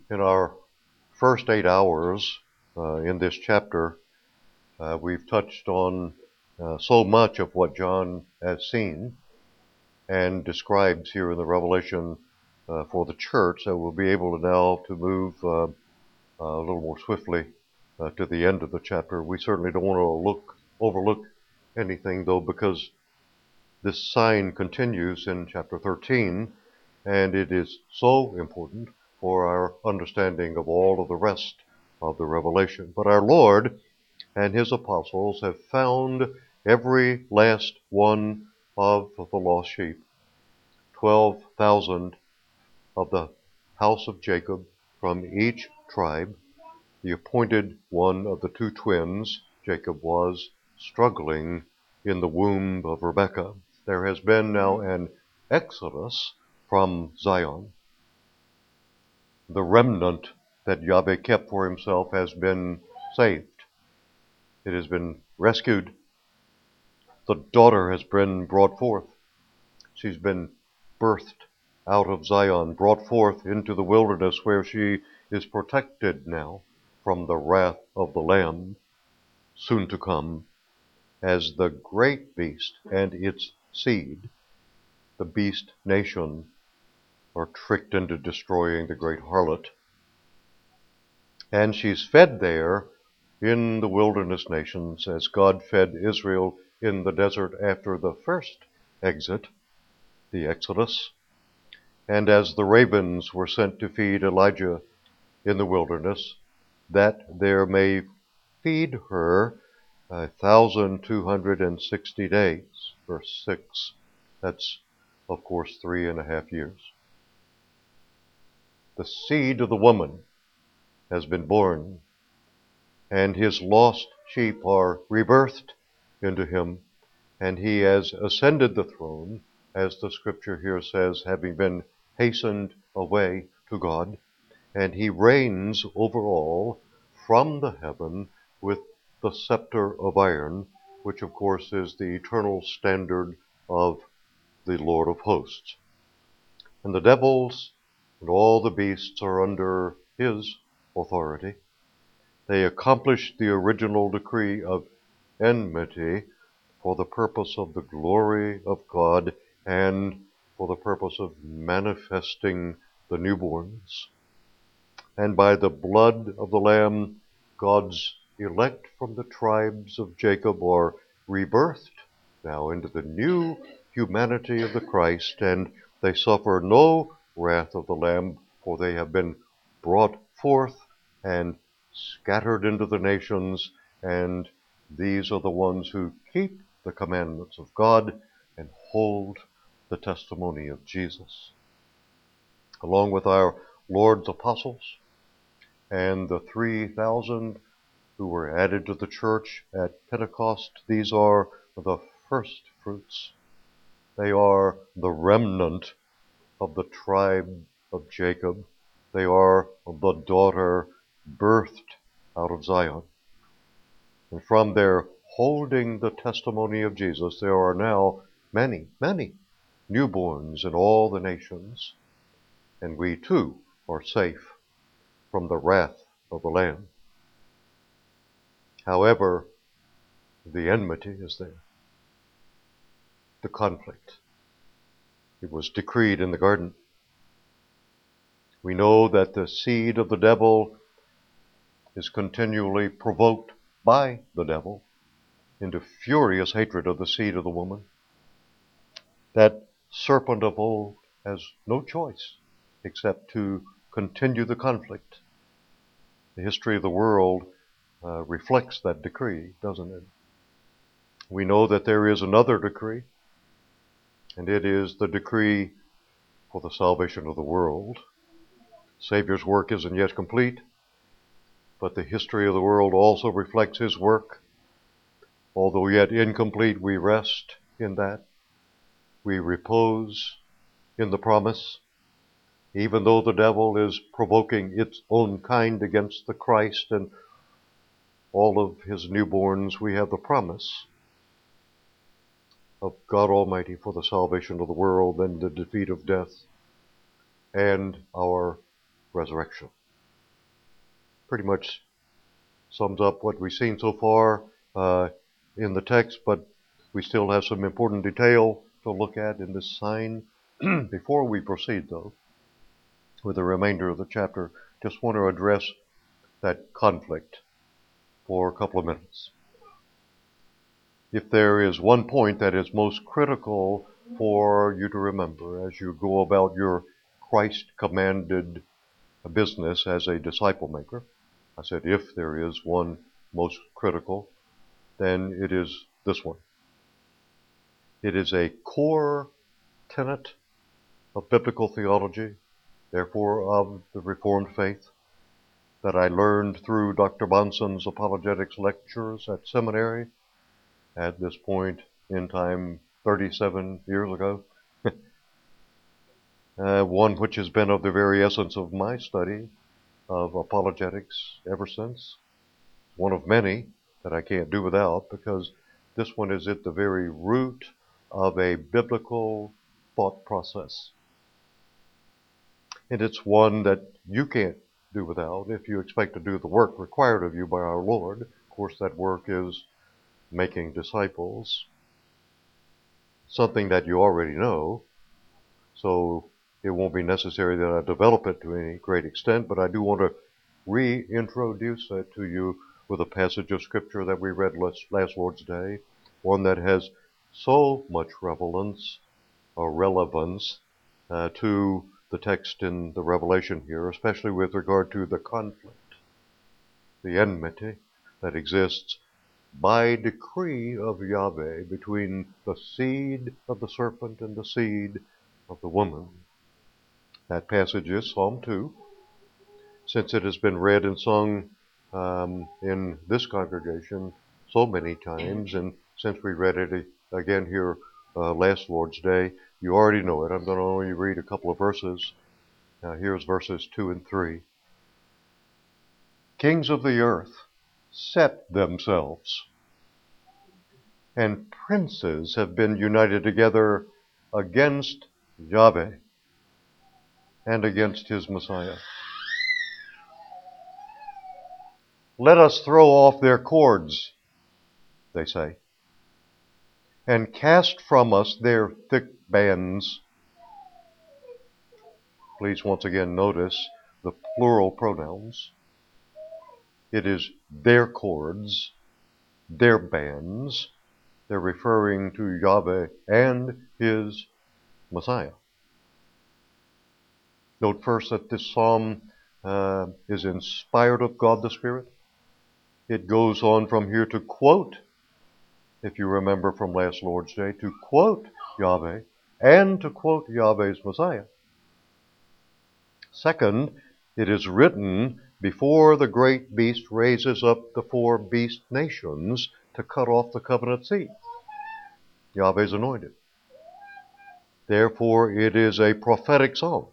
In our first 8 hours in this chapter, we've touched on so much of what John has seen and describes here in the Revelation for the church that we'll be able to now to move a little more swiftly to the end of the chapter. We certainly don't want to overlook anything, though, because this sign continues in chapter 13, and it is so important for our understanding of all of the rest of the Revelation. But our Lord and his apostles have found every last one of the lost sheep, 12,000 of the house of Jacob from each tribe. The appointed one of the two twins, Jacob, was struggling in the womb of Rebekah. There has been now an exodus from Zion. The remnant that Yahweh kept for himself has been saved. It has been rescued. The daughter has been brought forth. She's been birthed out of Zion, brought forth into the wilderness where she is protected now from the wrath of the Lamb, soon to come, as the great beast and its seed, the beast nation, are tricked into destroying the great harlot. And she's fed there in the wilderness nations as God fed Israel in the desert after the first exit, the Exodus, and as the ravens were sent to feed Elijah in the wilderness, that there may feed her 1,260 days. Verse 6. That's, of course, 3.5 years. The seed of the woman has been born, and his lost sheep are rebirthed into him, and he has ascended the throne, as the scripture here says, having been hastened away to God, and he reigns over all from the heaven with the scepter of iron, which of course is the eternal standard of the Lord of hosts. And the devils and all the beasts are under his authority. They accomplish the original decree of enmity for the purpose of the glory of God and for the purpose of manifesting the newborns. And by the blood of the Lamb, God's elect from the tribes of Jacob are rebirthed now into the new humanity of the Christ, and they suffer no wrath of the Lamb, for they have been brought forth and scattered into the nations, and these are the ones who keep the commandments of God and hold the testimony of Jesus. Along with our Lord's apostles and the 3,000 who were added to the church at Pentecost, these are the first fruits. They are the remnant of the tribe of Jacob. They are the daughter birthed out of Zion. And from their holding the testimony of Jesus, there are now many, many newborns in all the nations, and we too are safe from the wrath of the Lamb. However, the enmity is there, the conflict. It was decreed in the garden. We know that the seed of the devil is continually provoked by the devil into furious hatred of the seed of the woman. That serpent of old has no choice except to continue the conflict. The history of the world reflects that decree, doesn't it? We know that there is another decree, and it is the decree for the salvation of the world. Savior's work isn't yet complete, but the history of the world also reflects his work. Although yet incomplete, we rest in that. We repose in the promise. Even though the devil is provoking its own kind against the Christ and all of his newborns, we have the promise of God Almighty for the salvation of the world and the defeat of death and our resurrection. pretty much sums up what we've seen so far in the text, but we still have some important detail to look at in this sign. Before we proceed, though, with the remainder of the chapter, just want to address that conflict for a couple of minutes. If there is one point that is most critical for you to remember as you go about your Christ-commanded business as a disciple maker, I said if there is one most critical, then it is this one. It is a core tenet of biblical theology, therefore of the Reformed faith, that I learned through Dr. Bahnsen's apologetics lectures at seminary at this point in time 37 years ago. One which has been of the very essence of my study of apologetics ever since. One of many that I can't do without, because this one is at the very root of a biblical thought process. And it's one that you can't do without if you expect to do the work required of you by our Lord. Of course, that work is making disciples, something that you already know, so it won't be necessary that I develop it to any great extent, but I do want to reintroduce it to you with a passage of Scripture that we read last Lord's Day, one that has so much relevance to the text in the Revelation here, especially with regard to the conflict, the enmity that exists by decree of Yahweh between the seed of the serpent and the seed of the woman. That passage is Psalm 2. Since it has been read and sung in this congregation so many times, and since we read it again here last Lord's Day, you already know it. I'm going to only read a couple of verses. Here's verses 2 and 3. Kings of the earth set themselves, and princes have been united together against Yahweh and against his Messiah. Let us throw off their cords, they say, and cast from us their thick bands. Please once again notice the plural pronouns. It is their cords, their bands. They're referring to Yahweh and his Messiah. Note first that this psalm is inspired of God the Spirit. It goes on from here to quote, if you remember from last Lord's Day, to quote Yahweh and to quote Yahweh's Messiah. Second, it is written before the great beast raises up the four beast nations to cut off the covenant seed, Yahweh's anointed. Therefore, it is a prophetic psalm.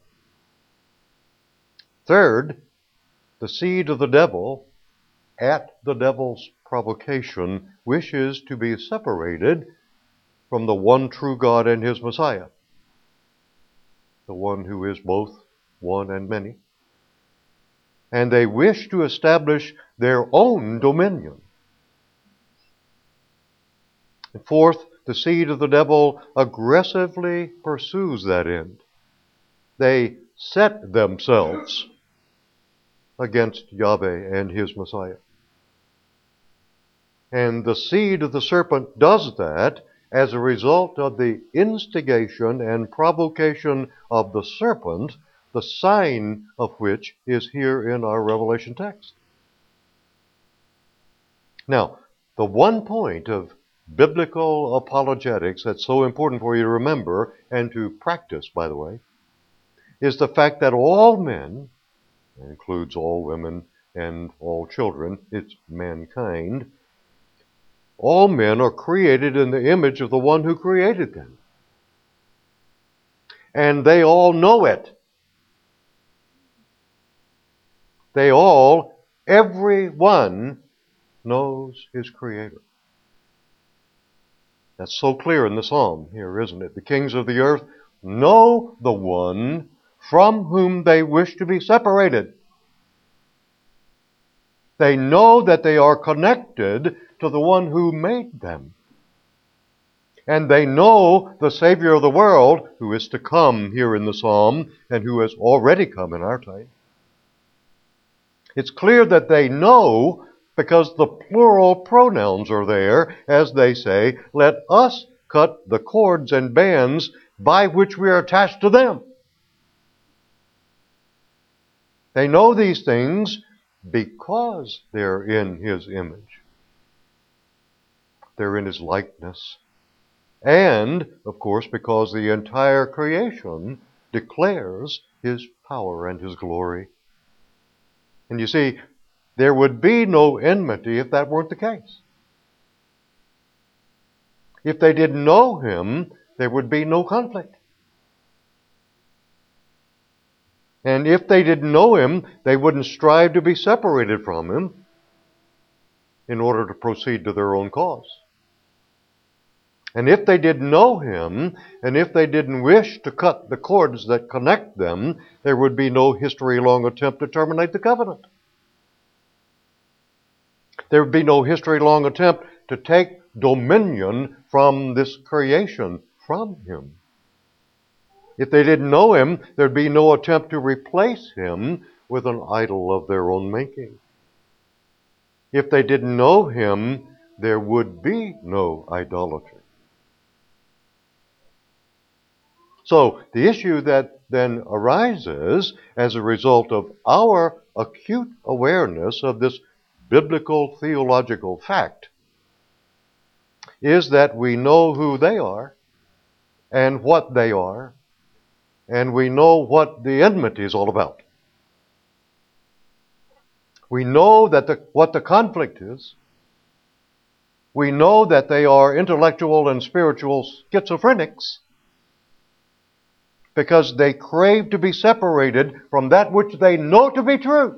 Third, the seed of the devil, at the devil's provocation, wishes to be separated from the one true God and his Messiah, the one who is both one and many. And they wish to establish their own dominion. And fourth, the seed of the devil aggressively pursues that end. They set themselves against Yahweh and his Messiah. And the seed of the serpent does that as a result of the instigation and provocation of the serpent, the sign of which is here in our Revelation text. Now, the one point of biblical apologetics that's so important for you to remember and to practice, by the way, is the fact that all men, that includes all women and all children, it's mankind, all men are created in the image of the one who created them. And they all know it. They all, everyone, knows his Creator. That's so clear in the psalm here, isn't it? The kings of the earth know the one from whom they wish to be separated. They know that they are connected to the one who made them. And they know the Savior of the world, who is to come here in the psalm, and who has already come in our time. It's clear that they know because the plural pronouns are there as they say, let us cut the cords and bands by which we are attached to them. They know these things because they're in His image. They're in His likeness. And, of course, because the entire creation declares His power and His glory. And you see, there would be no enmity if that weren't the case. If they didn't know Him, there would be no conflict. And if they didn't know Him, they wouldn't strive to be separated from Him in order to proceed to their own cause. And if they didn't know Him, and if they didn't wish to cut the cords that connect them, there would be no history-long attempt to terminate the covenant. There would be no history-long attempt to take dominion from this creation from Him. If they didn't know Him, there'd be no attempt to replace Him with an idol of their own making. If they didn't know Him, there would be no idolatry. So the issue that then arises as a result of our acute awareness of this biblical theological fact is that we know who they are and what they are, and we know what the enmity is all about. We know that what the conflict is. We know that they are intellectual and spiritual schizophrenics because they crave to be separated from that which they know to be true.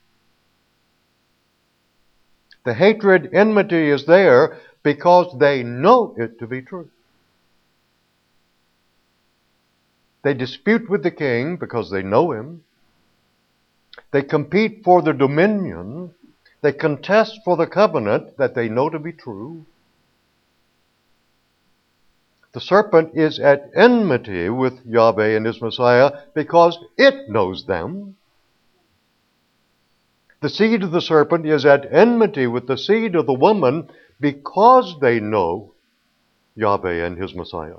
The hatred, enmity is there because they know it to be true. They dispute with the king because they know him. They compete for the dominion. They contest for the covenant that they know to be true. The serpent is at enmity with Yahweh and His Messiah because it knows them. The seed of the serpent is at enmity with the seed of the woman because they know Yahweh and His Messiah.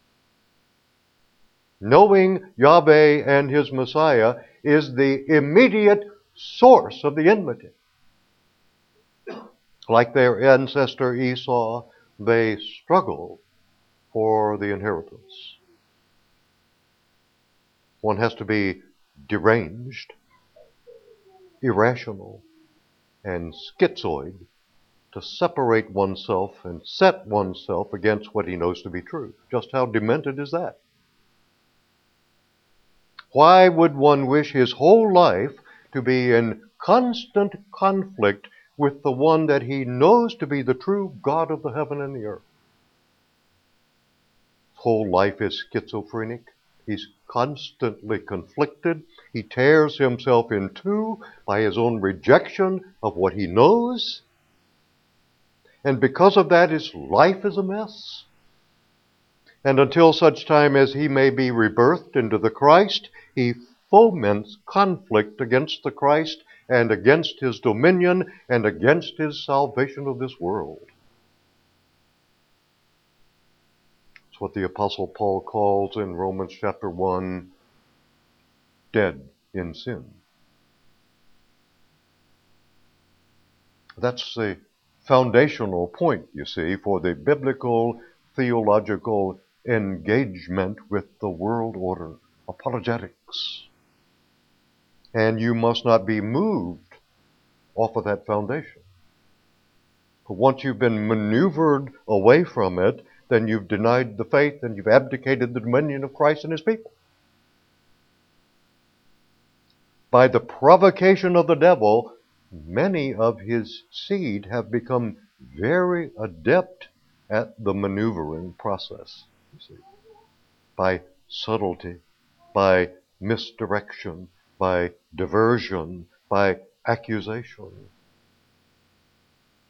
Knowing Yahweh and His Messiah is the immediate source of the enmity. Like their ancestor Esau, they struggle for the inheritance. One has to be deranged, irrational, and schizoid to separate oneself and set oneself against what he knows to be true. Just how demented is that? Why would one wish his whole life to be in constant conflict with the one that he knows to be the true God of the heaven and the earth? His whole life is schizophrenic. He's constantly conflicted. He tears himself in two by his own rejection of what he knows. And because of that, his life is a mess. And until such time as he may be rebirthed into the Christ, he foments conflict against the Christ and against His dominion and against His salvation of this world. It's what the Apostle Paul calls in Romans chapter 1, dead in sin. That's the foundational point, you see, for the biblical theological engagement with the world order, apologetics. And you must not be moved off of that foundation. But once you've been maneuvered away from it, then you've denied the faith and you've abdicated the dominion of Christ and His people. By the provocation of the devil, many of his seed have become very adept at the maneuvering process, you see, by subtlety, by misdirection, by diversion, by accusation.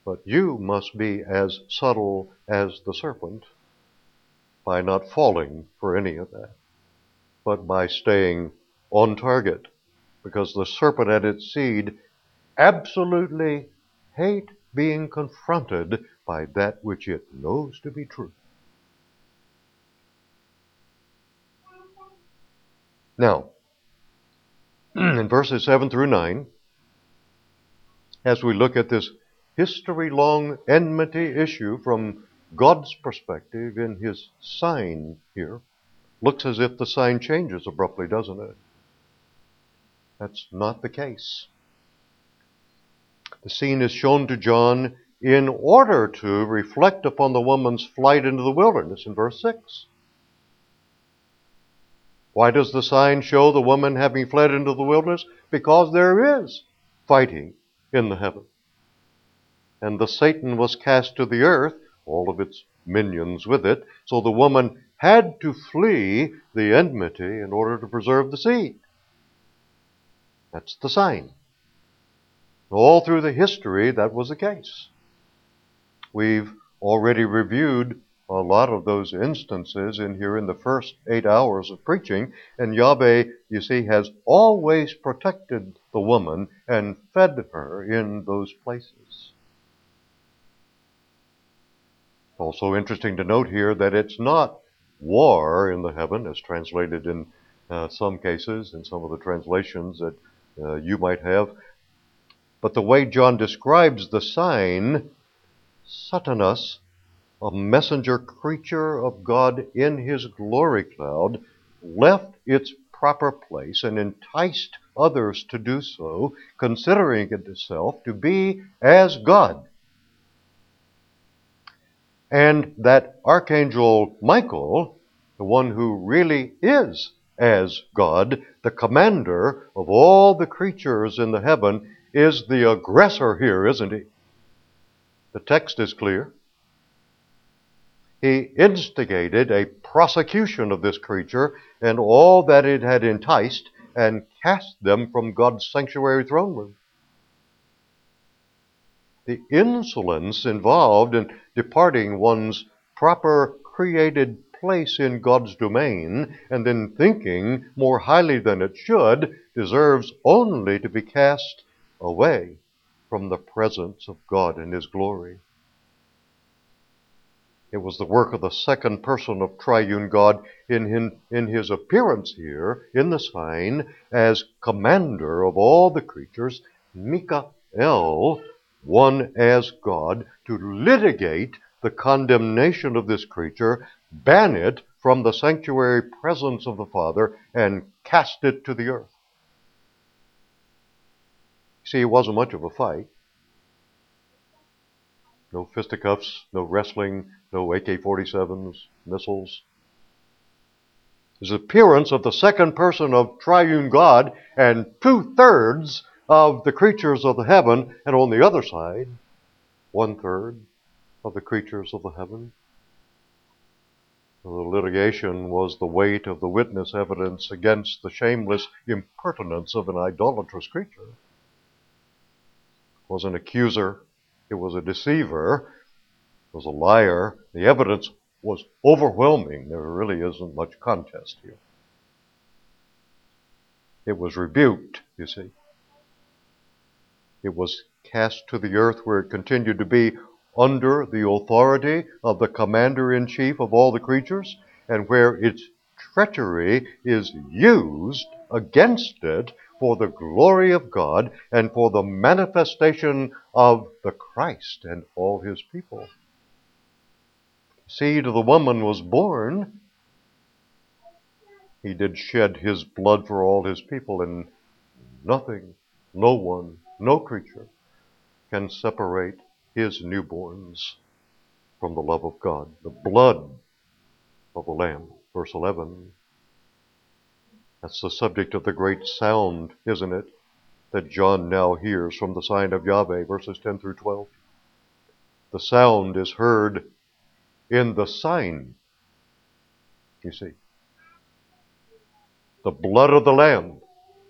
But you must be as subtle as the serpent by not falling for any of that, but by staying on target, because the serpent and its seed absolutely hate being confronted by that which it knows to be true. Now, in verses 7 through 9, as we look at this history-long enmity issue from God's perspective in his sign here, looks as if the sign changes abruptly, doesn't it? That's not the case. The scene is shown to John in order to reflect upon the woman's flight into the wilderness in verse 6. Why does the sign show the woman having fled into the wilderness? Because there is fighting in the heaven. And the Satan was cast to the earth, all of its minions with it, so the woman had to flee the enmity in order to preserve the seed. That's the sign. All through the history, that was the case. We've already reviewed a lot of those instances in here in the first 8 hours of preaching, and Yahweh, you see, has always protected the woman and fed her in those places. Also interesting to note here that it's not war in the heaven, as translated in some cases, in some of the translations that you might have. But the way John describes the sign, Satanas, a messenger creature of God in his glory cloud, left its proper place and enticed others to do so, considering it itself to be as God. And that Archangel Michael, the one who really is as God, the commander of all the creatures in the heaven, is the aggressor here, isn't he? The text is clear. He instigated a prosecution of this creature and all that it had enticed and cast them from God's sanctuary throne room. The insolence involved in departing one's proper created place in God's domain and then thinking more highly than it should deserves only to be cast away from the presence of God in his glory. It was the work of the second person of triune God in his appearance here in the sign as commander of all the creatures, Mikael, one as God, to litigate the condemnation of this creature, ban it from the sanctuary presence of the Father, and cast it to the earth. See, it wasn't much of a fight. No fisticuffs, no wrestling, no AK-47s, missiles. His appearance of the second person of triune God and 2/3 of the creatures of the heaven, and on the other side, 1/3 of the creatures of the heaven. The litigation was the weight of the witness evidence against the shameless impertinence of an idolatrous creature. It was an accuser. It was a deceiver. It was a liar. The evidence was overwhelming. There really isn't much contest here. It was rebuked, you see. It was cast to the earth where it continued to be under the authority of the commander-in-chief of all the creatures, and where its treachery is used against it for the glory of God and for the manifestation of the Christ and all his people. Seed of the woman was born. He did shed his blood for all his people, and nothing, no one, no creature can separate his newborns from the love of God. The blood of the Lamb, verse 11. That's the subject of the great sound, isn't it, that John now hears from the sign of Yahweh, verses 10 through 12. The sound is heard in the sign, you see. The blood of the Lamb,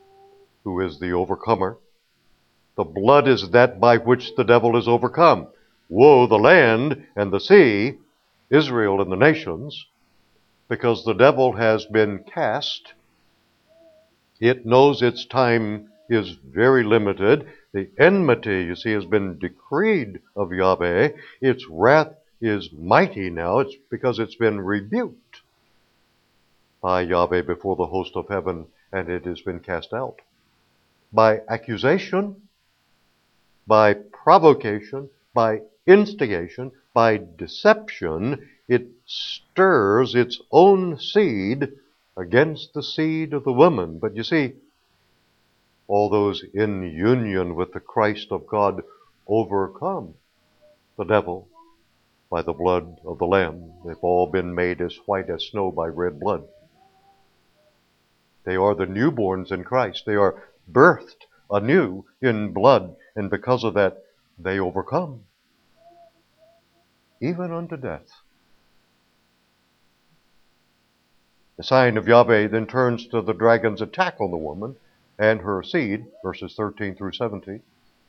who is the overcomer. The blood is that by which the devil is overcome. woe the land and the sea, Israel and the nations, because the devil has been cast. It knows its time is very limited. The enmity, you see, has been decreed of Yahweh. Its wrath is mighty now. It's because it's been rebuked by Yahweh before the host of heaven, and it has been cast out. By accusation, by provocation, by instigation, by deception, it stirs its own seed against the seed of the woman. But you see, all those in union with the Christ of God overcome the devil by the blood of the Lamb. They've all been made as white as snow by red blood. They are the newborns in Christ. They are birthed anew in blood, and because of that, they overcome, even unto death. The sign of Yahweh then turns to the dragon's attack on the woman and her seed, verses 13 through 17.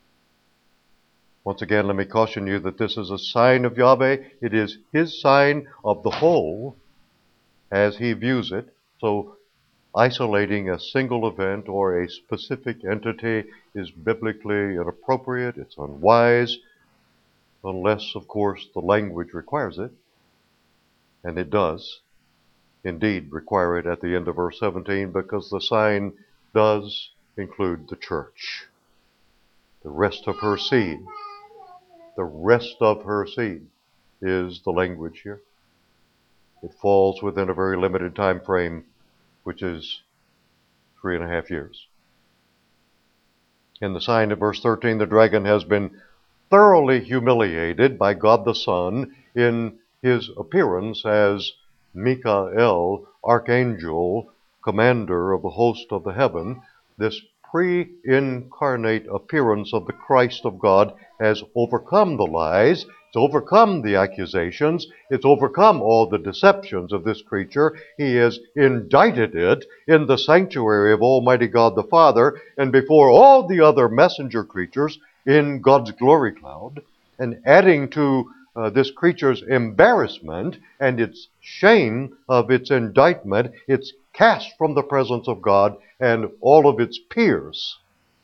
Once again, let me caution you that this is a sign of Yahweh. It is his sign of the whole as he views it. So isolating a single event or a specific entity is biblically inappropriate. It's unwise, unless, of course, the language requires it. And it does indeed require it at the end of verse 17, because the sign does include the church. The rest of her seed. The rest of her seed is the language here. It falls within a very limited time frame, which is 3.5 years. In the sign of verse 13, the dragon has been thoroughly humiliated by God the Son in his appearance as Michael, archangel, commander of the host of the heaven. This pre-incarnate appearance of the Christ of God has overcome the lies, it's overcome the accusations, it's overcome all the deceptions of this creature. He has indicted it in the sanctuary of Almighty God the Father and before all the other messenger creatures in God's glory cloud, and adding to this creature's embarrassment and its shame of its indictment, it's cast from the presence of God and all of its peers.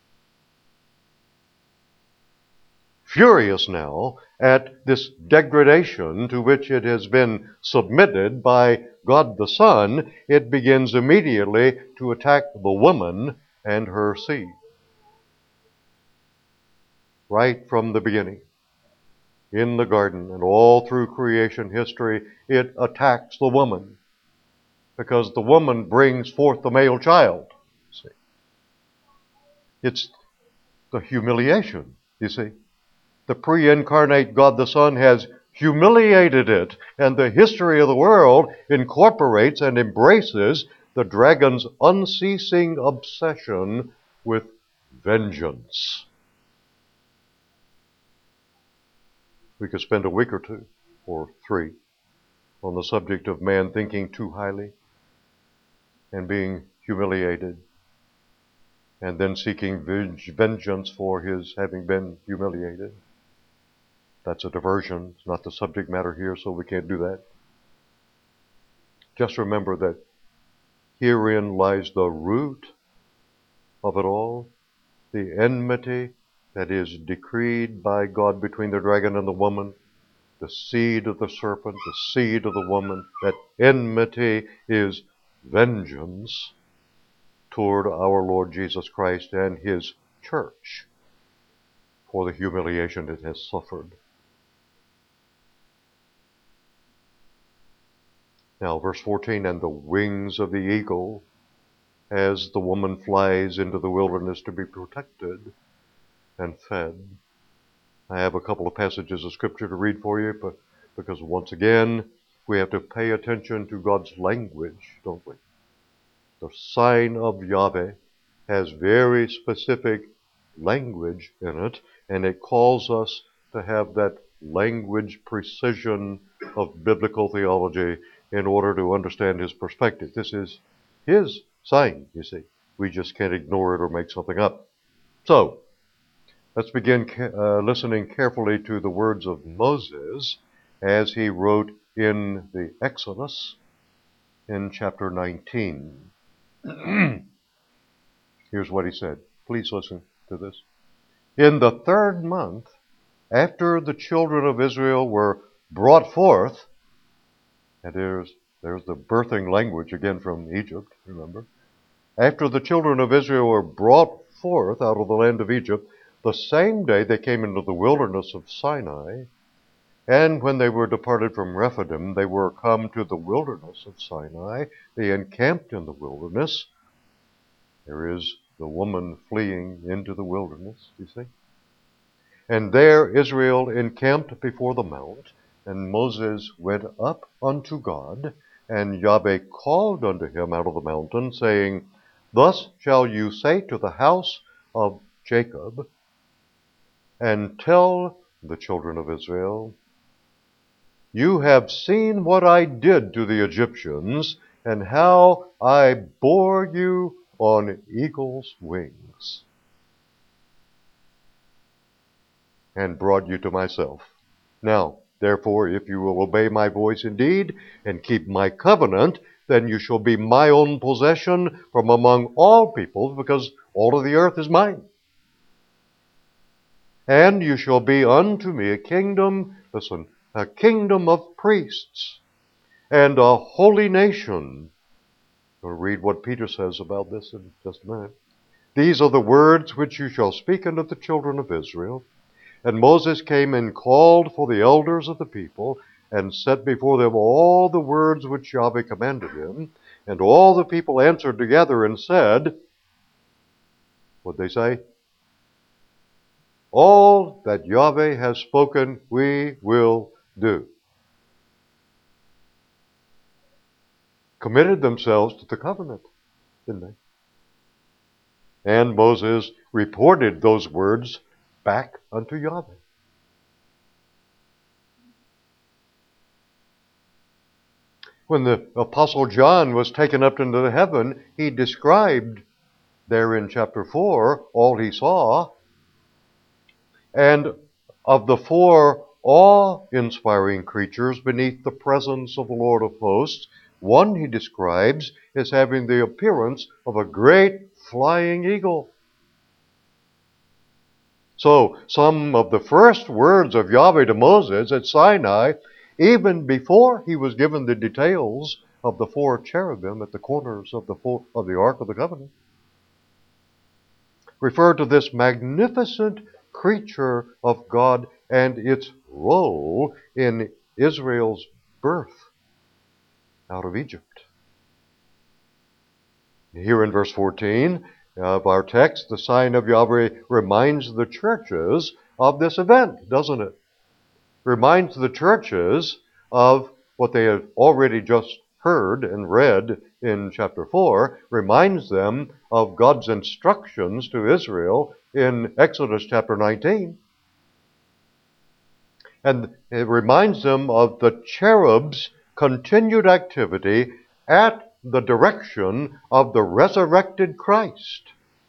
Furious now at this degradation to which it has been submitted by God the Son, it begins immediately to attack the woman and her seed. Right from the beginning, in the garden and all through creation history, it attacks the woman, because the woman brings forth the male child. See? It's the humiliation, you see. The pre-incarnate God the Son has humiliated it, and the history of the world incorporates and embraces the dragon's unceasing obsession with vengeance. We could spend a week or two, or 3, on the subject of man thinking too highly and being humiliated, and then seeking vengeance for his having been humiliated. That's a diversion. It's not the subject matter here, so we can't do that. Just remember that herein lies the root of it all, the enmity that is decreed by God between the dragon and the woman, the seed of the serpent, the seed of the woman. That enmity is vengeance toward our Lord Jesus Christ and his church for the humiliation it has suffered. Now, verse 14, and the wings of the eagle, as the woman flies into the wilderness to be protected and fed. I have a couple of passages of Scripture to read for you, but because once again, we have to pay attention to God's language, don't we? The sign of Yahweh has very specific language in it, and it calls us to have that language precision of biblical theology in order to understand his perspective. This is his sign, you see. We just can't ignore it or make something up. So, Let's begin listening carefully to the words of Moses as he wrote in the Exodus in chapter 19. Here's what he said. Please listen to this. In the 3rd month, after the children of Israel were brought forth, and there's the birthing language again from Egypt, remember? After the children of Israel were brought forth out of the land of Egypt, the same day they came into the wilderness of Sinai, and when they were departed from Rephidim, they were come to the wilderness of Sinai. They encamped in the wilderness. There is the woman fleeing into the wilderness, you see. And there Israel encamped before the mount, and Moses went up unto God, and Yahweh called unto him out of the mountain, saying, Thus shall you say to the house of Jacob, and tell the children of Israel, You have seen what I did to the Egyptians, and how I bore you on eagle's wings, and brought you to myself. Now, therefore, if you will obey my voice indeed, and keep my covenant, then you shall be my own possession from among all peoples, because all of the earth is mine. And you shall be unto me a kingdom, listen, a kingdom of priests, and a holy nation. We'll read what Peter says about this in just a minute. These are the words which you shall speak unto the children of Israel. And Moses came and called for the elders of the people, and set before them all the words which Yahweh commanded him. And all the people answered together and said, what'd they say? All that Yahweh has spoken, we will do. Committed themselves to the covenant, didn't they? And Moses reported those words back unto Yahweh. When the Apostle John was taken up into heaven, he described there in chapter 4 all he saw. And of the 4 awe-inspiring creatures beneath the presence of the Lord of hosts, one he describes as having the appearance of a great flying eagle. So, some of the first words of Yahweh to Moses at Sinai, even before he was given the details of the 4 cherubim at the corners of the Ark of the Covenant, refer to this magnificent creature of God and its role in Israel's birth out of Egypt. Here in verse 14 of our text, the sign of Yahweh reminds the churches of this event, doesn't it? Reminds the churches of what they have already just heard and read in chapter 4, reminds them of God's instructions to Israel in Exodus chapter 19. And it reminds them of the cherubs' continued activity at the direction of the resurrected Christ.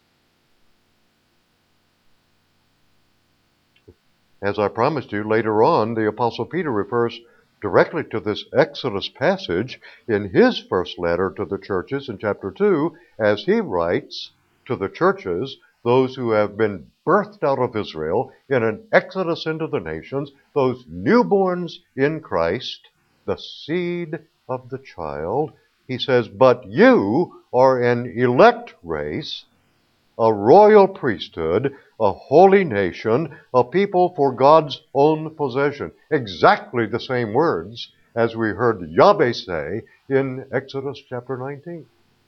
As I promised you, later on, the Apostle Peter refers directly to this Exodus passage in his first letter to the churches in chapter 2, as he writes to the churches, those who have been birthed out of Israel in an exodus into the nations, those newborns in Christ, the seed of the child. He says, but you are an elect race, a royal priesthood, a holy nation, a people for God's own possession. Exactly the same words as we heard Yahweh say in Exodus chapter 19.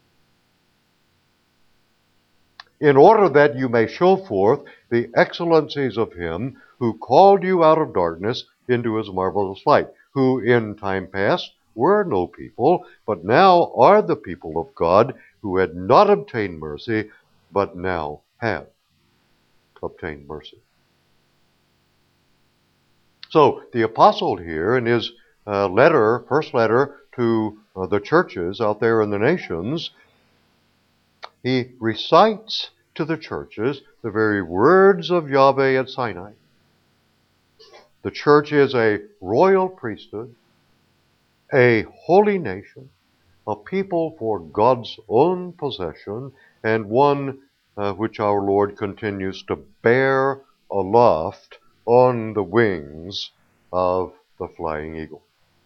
In order that you may show forth the excellencies of him who called you out of darkness into his marvelous light, who in time past were no people, but now are the people of God, who had not obtained mercy, but now have obtained mercy. So the apostle here in his first letter to the churches out there in the nations, he recites to the churches the very words of Yahweh at Sinai. The church is a royal priesthood, a holy nation, a people for God's own possession, and one which our Lord continues to bear aloft on the wings of the flying eagle.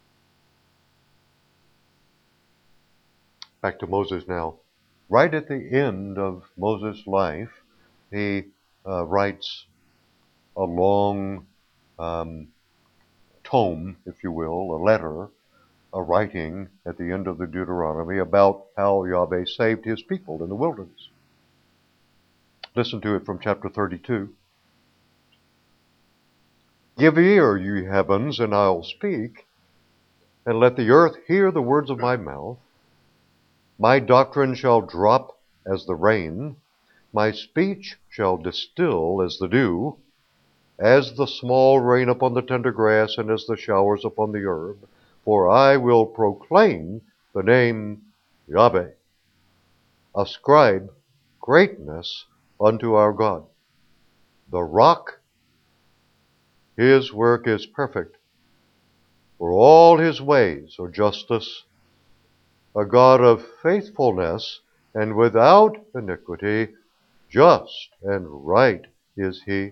Back to Moses now. Right at the end of Moses' life, he writes a long tome, if you will, a letter, a writing at the end of the Deuteronomy about how Yahweh saved his people in the wilderness. Listen to it from chapter 32. Give ear, ye heavens, and I'll speak, and let the earth hear the words of my mouth. My doctrine shall drop as the rain, my speech shall distill as the dew, as the small rain upon the tender grass, and as the showers upon the herb. For I will proclaim the name Yahweh. Ascribe greatness unto our God. The rock, his work is perfect, for all his ways are justice. A God of faithfulness and without iniquity, just and right is he.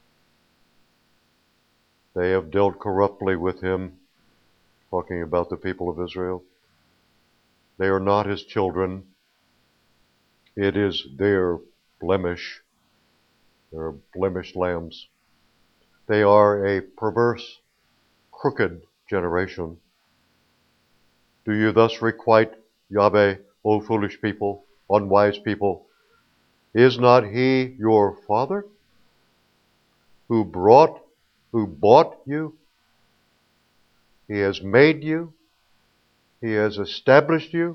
They have dealt corruptly with him, talking about the people of Israel. They are not his children. It is their blemish. They're blemished lambs. They are a perverse, crooked generation. Do you thus requite Yahweh, O foolish people, unwise people? Is not he your father, who bought you? He has made you. He has established you.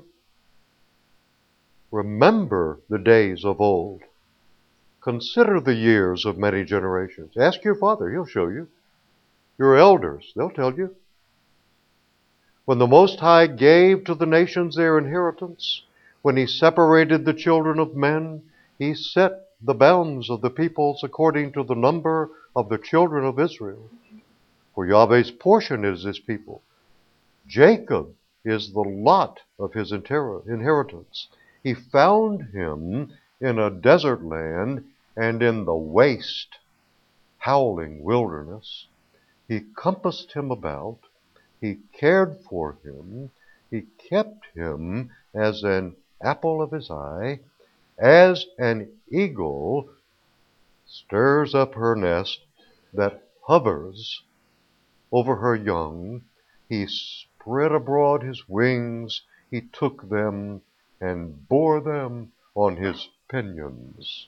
Remember the days of old. Consider the years of many generations. Ask your father, he'll show you. Your elders, they'll tell you. When the Most High gave to the nations their inheritance, when he separated the children of men, he set the bounds of the peoples according to the number of the children of Israel. For Yahweh's portion is his people. Jacob is the lot of his inheritance. He found him in a desert land and in the waste, howling wilderness. He compassed him about. He cared for him. He kept him as an apple of his eye, as an eagle stirs up her nest that hovers over her young. He spread abroad his wings. He took them and bore them on his pinions.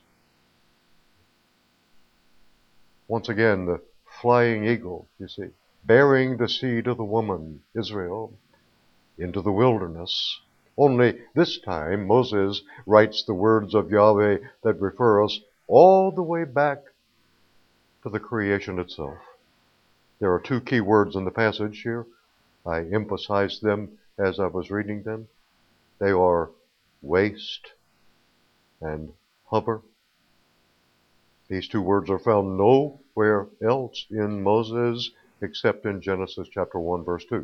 Once again, the flying eagle, you see, bearing the seed of the woman, Israel, into the wilderness. Only this time Moses writes the words of Yahweh that refer us all the way back to the creation itself. There are two key words in the passage here. I emphasized them as I was reading them. They are waste and hover. These two words are found nowhere else in Moses except in Genesis chapter 1, verse 2.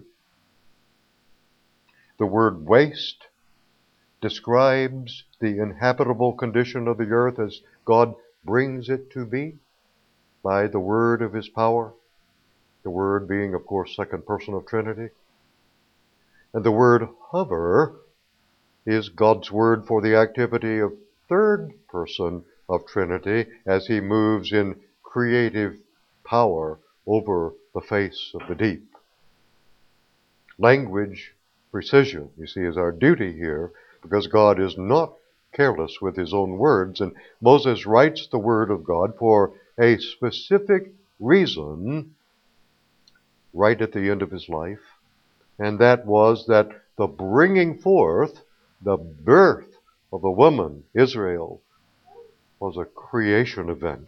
The word waste describes the inhabitable condition of the earth as God brings it to be by the word of his power, the word being, of course, second person of Trinity. And the word hover is God's word for the activity of third person of Trinity as he moves in creative power over the face of the deep. Language precision, you see, is our duty here, because God is not careless with his own words, and Moses writes the word of God for a specific reason right at the end of his life, and that was that the bringing forth, the birth of a woman, Israel, was a creation event.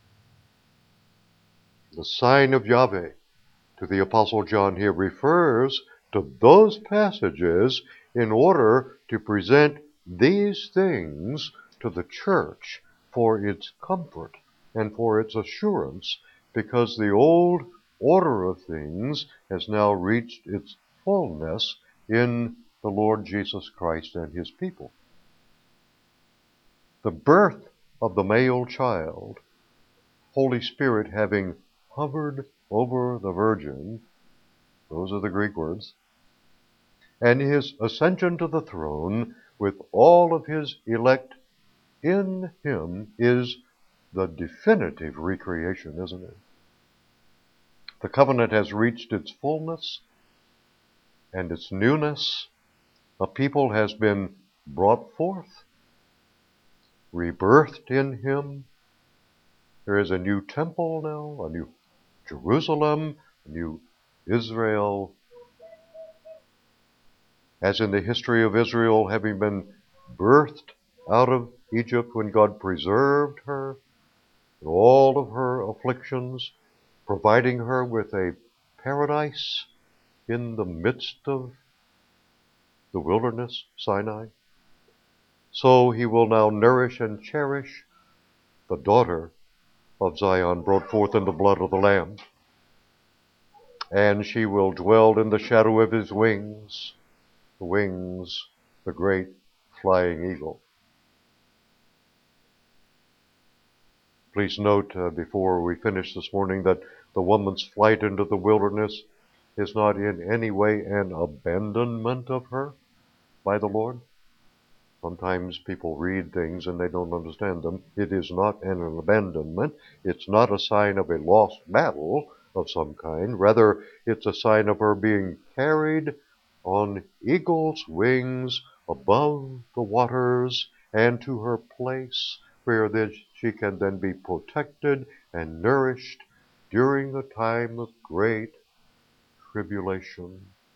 The sign of Yahweh to the Apostle John here refers to those passages in order to present these things to the church for its comfort and for its assurance, because the old order of things has now reached its fullness in the Lord Jesus Christ and his people. The birth of the male child, Holy Spirit having hovered over the Virgin, those are the Greek words, and his ascension to the throne with all of his elect in him is the definitive recreation, isn't it? The covenant has reached its fullness and its newness. A people has been brought forth, rebirthed in him. There is a new temple now, a new Jerusalem, a new Israel. As in the history of Israel, having been birthed out of Egypt when God preserved her, and all of her afflictions, providing her with a paradise in the midst of the wilderness, Sinai, so he will now nourish and cherish the daughter of Zion, brought forth in the blood of the Lamb. And she will dwell in the shadow of his wings, the great flying eagle. Please note before we finish this morning that the woman's flight into the wilderness is not in any way an abandonment of her by the Lord. Sometimes people read things and they don't understand them. It is not an abandonment. It's not a sign of a lost battle of some kind. Rather, it's a sign of her being carried on eagle's wings above the waters and to her place where she can then be protected and nourished during the time of great tribulation.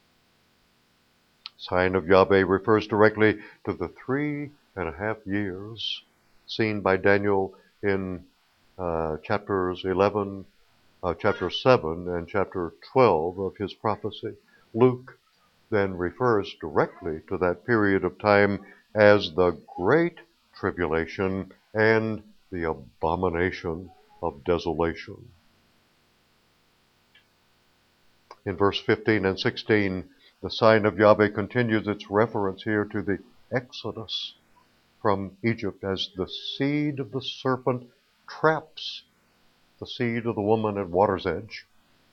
Sign of Yahweh refers directly to the 3.5 years seen by Daniel in chapter 7 and chapter 12 of his prophecy. Luke then refers directly to that period of time as the Great Tribulation and the abomination of desolation. In verse 15 and 16, the sign of Yahweh continues its reference here to the Exodus from Egypt as the seed of the serpent traps the seed of the woman at water's edge.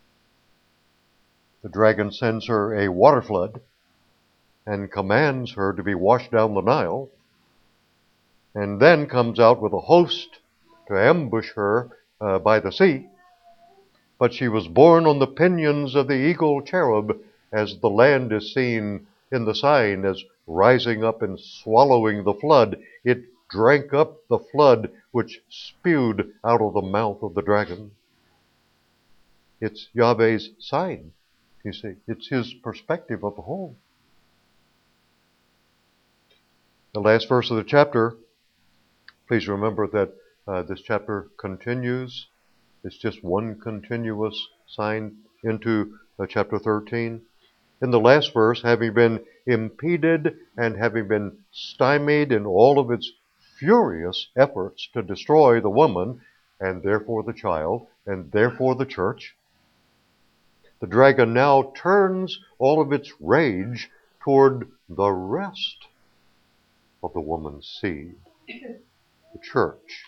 The dragon sends her a water flood and commands her to be washed down the Nile, and then comes out with a host to ambush her by the sea. But she was borne on the pinions of the eagle cherub, as the land is seen in the sign as rising up and swallowing the flood. It drank up the flood which spewed out of the mouth of the dragon. It's Yahweh's sign, you see. It's his perspective of the whole. The last verse of the chapter, please remember that this chapter continues. It's just one continuous sign into chapter 13. In the last verse, having been impeded and having been stymied in all of its furious efforts to destroy the woman, and therefore the child, and therefore the church, the dragon now turns all of its rage toward the rest of the woman's seed, the church,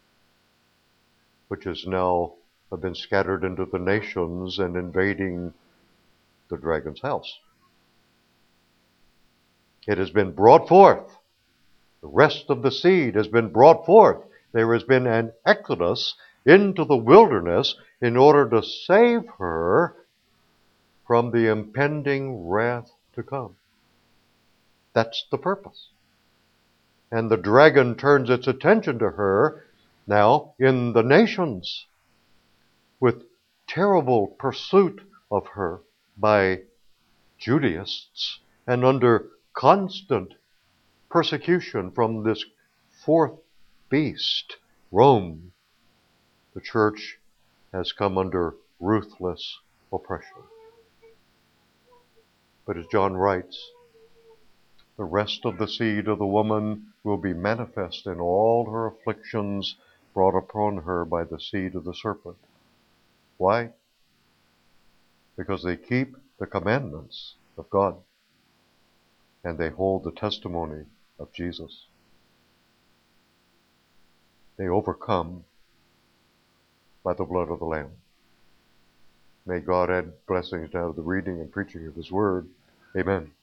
which has now been scattered into the nations and invading the dragon's house. It has been brought forth. The rest of the seed has been brought forth. There has been an exodus into the wilderness in order to save her from the impending wrath to come. That's the purpose. And the dragon turns its attention to her now in the nations with terrible pursuit of her by Judaists and under constant persecution from this fourth beast, Rome. The church has come under ruthless oppression. But as John writes, The rest of the seed of the woman will be manifest in all her afflictions brought upon her by the seed of the serpent. Why? Because they keep the commandments of God, and they hold the testimony of Jesus. They overcome by the blood of the Lamb. May God add blessings now to the reading and preaching of His Word. Amen.